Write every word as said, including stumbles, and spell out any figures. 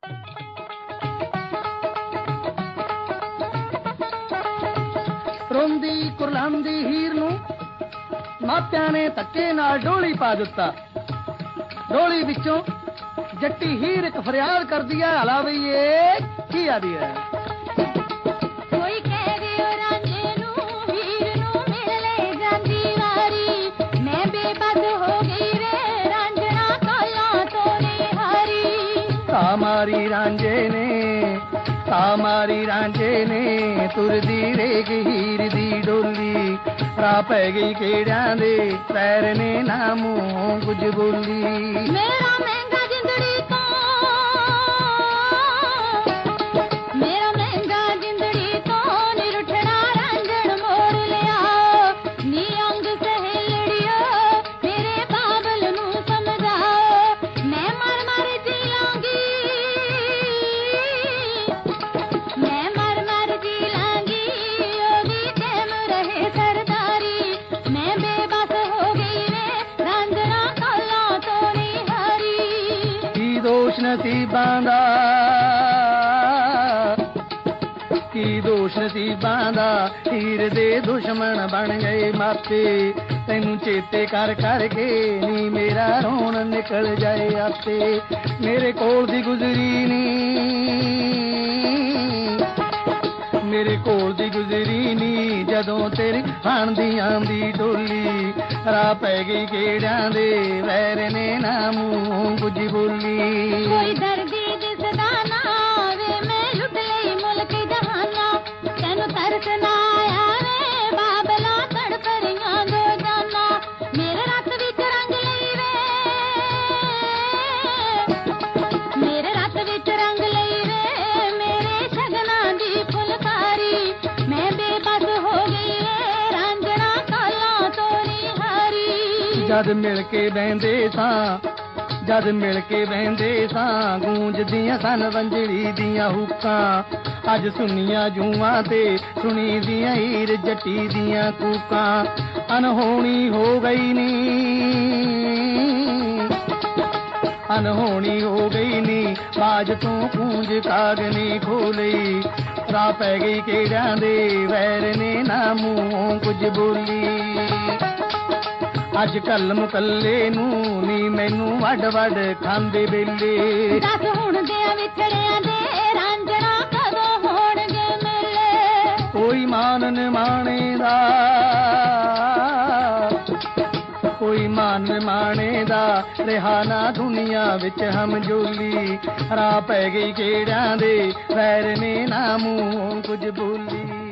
ਰੋਂਦੀ ਕੁਰਲਾਂਦੀ ਹੀਰ ਨੂੰ ਮਾਪਿਆਂ ਨੇ ਧੱਕੇ ਨਾਲ ਡੋਲੀ ਪਾ ਦਿੱਤਾ। ਡੋਲੀ ਵਿੱਚੋਂ ਜੱਟੀ ਹੀਰ ਇੱਕ ਫਰਿਆਦ ਕਰਦੀ ਹੈ, ਹਲਾ ਬਈ ਇਹ ਕੀ ਆਦੀ ਹੈ। ਕੋਈ ਕਹਿ ਦਿਓ ਰਾਂਝੇ ਨੂੰ ਹੀਰ ਨੂੰ ਮਿਲ ਲੈ ਜਾਂਦੀ ਵਾਰੀ, ਮੈਂ ਬੇਬਸ ਹੋ ਗਈ ਵੇ ਰਾਂਝਣਾ ਕਾਲਾਂ ਤੋਂ ਨਹੀਂ ਹਾਰੀ। ਤਾ ਮਾਰੀ ਰਾਂਝੇ ਨੇ, ਤਾ ਮਾਰੀ ਰਾਂਝੇ ਨੇ, ਤੁਰਦੀ ਰੇਗ ਹੀਰ ਦੀ ਡੋਲੀ, ਰਾਹ ਪੈ ਗਈ ਕਿਹੜਿਆਂ ਦੇ ਪੈਰ ਨੇ ਨਾ ਮੂੰਹ ਕੁਝ ਬੋਲੀ। ਮੇਰਾ ਮਹਿੰਗਾ ਜਿੰਦੜੀ ਤੋਂ, ਮੇਰਾ ਮਹਿੰਗਾ ਜਿੰਦੜੀ ਤੋਂ ਨਿਰੁੱਠਣਾ ਰਾਂਝਣ ਮੋੜ ਲਿਆ, ਨੀ ਅੰਗ ਸਹੇਲੜਿਓ ਮੇਰੇ ਬਾਬਲ ਨੂੰ ਸਮਝਾਓ, ਮੈਂ ਮਰ ਮਰ ਜੀ ਲਾਂਗੀ, ਮੈਂ ਮਰ ਮਰ ਜੀ ਲਾਂਗੀ, ਉਹਦੀ ਟੈਮ ਰਹੇ ਸਰਦਾਰੀ, ਮੈਂ ਬੇਬਸ ਹੋ ਗਈ ਵੇ ਰਾਂਝਣਾ ਕਾਲਾਂ ਤੋਂ ਨਹੀਂ ਹਾਰੀ। ਕੀ ਦੋਸ਼ ਨਸੀਬਾਂ ਦਾ, ਕੀ ਦੋਸ਼ ਨਸੀਬਾਂ ਦਾ, ਹੀਰ ਦੇ ਦੁਸ਼ਮਣ ਬਣ ਗਏ ਮਾਪੇ, ਤੈਨੂੰ ਚੇਤੇ ਕਰ ਕਰਕੇ ਨੀ ਮੇਰਾ ਰੋਣ ਨਿਕਲ ਜਾਏ ਆਪੇ। ਮੇਰੇ ਕੋਲ ਦੀ ਗੁਜ਼ਰੀ ਨੀ, ਮੇਰੇ ਕੋਲ ਦੀ ਗੁਜ਼ਰੀ ਨੀ, ਜਦੋਂ ਤੇਰੀ ਖਾਣ ਦੀ ਆਂਦੀ ਡੋਲੀ, ਰਾਹ ਪੈ ਗਈ ਕਿਹੜਿਆਂ ਦੇ ਵੈਰ ਨੇ ਨਾ ਮੂੰਹ ਕੁਝ ਬੋਲੀ। ਕੋਈ ਦਰਦੀ ਦਿਸਦਾ ਨਾ ਵੇ ਮੈਂ ਲੁੱਟ ਲਈ ਮੁਲਕ ਜਹਾਨਾ, ਤੈਨੂੰ ਤਰਸ ਨਾ ਆਇਆ ਵੇ ਬਾਬਲਾ ਤੜਪ ਰਹੀਆਂ ਦੋ ਜਾਨਾ, ਮੇਰੇ ਰੱਤ ਵਿੱਚ ਰੰਗ ਲਈ ਵੇ, ਮੇਰੇ ਰੱਤ ਵਿੱਚ ਰੰਗ ਲਈ ਵੇ ਮੇਰੇ ਸ਼ਗਨਾਂ ਦੀ ਫੁਲਕਾਰੀ, ਮੈਂ ਬੇਬਸ ਹੋ ਗਈ ਵੇ ਰਾਂਝਣਾ ਕਾਲਾਂ ਤੋਂ ਨਹੀਂ ਹਾਰੀ। ਜਦ ਮਿਲ ਕੇ ਬਹਿੰਦੇ ਸਾਂ, ਜਦ ਮਿਲ ਕੇ ਬਹਿੰਦੇ ਸਾਂ, ਗੂੰਜਦੀਆਂ ਸਨ ਵੰਜੜੀ ਦੀਆਂ ਹੁੱਕਾਂ, ਅੱਜ ਸੁਣੀਆਂ ਜੂਆਂ ਤੇ ਸੁਣੀ ਦੀਆਂ ਹੀਰ ਜੱਟੀ ਦੀਆਂ ਕੂਕਾਂ, ਅਨਹੋਣੀ ਹੋ ਗਈ ਨੀ, ਅਨਹੋਣੀ ਹੋ ਗਈ ਨੀ, ਬਾਜ ਤੋਂ ਕੂੰਜ ਕਾਗਨੀ ਖੋਲਈ, ਰਾਹ ਪੈ ਗਈ ਕਿਹੜਿਆਂ ਦੇ ਵੈਰ ਨੇ ਨਾ ਮੂੰਹ ਕੁਝ ਬੋਲੀ। ਅੱਜ ਕੱਲ ਮੁਕੱਲੇ ਨੂੰ ਨੀ ਮੈਨੂੰ ਵੱਡ ਵੱਡ ਖਾਂਦੇ ਵੇਲੇ, ਦੱਸ ਹੁਣ ਦਿਆਂ ਵਿਛੜਿਆਂ ਦੇ ਰਾਂਝਣਾ ਕਦੋਂ ਹੋਣਗੇ ਮੇਲੇ। ਕੋਈ ਮਾਨ ਨਿਮਾਣੇ ਦਾ, ਕੋਈ ਮਾਨ ਮਾਣੇ ਦਾ, ਰਿਹਾ ਨਾ ਦੁਨੀਆ ਵਿੱਚ ਹਮਜੋਲੀ, ਰਾਹ ਪੈ ਗਈ ਕਿਹੜਿਆਂ ਦੇ ਵੈਰ ਨੇ ਨਾ ਮੂੰਹ ਕੁਝ ਬੋਲੀ।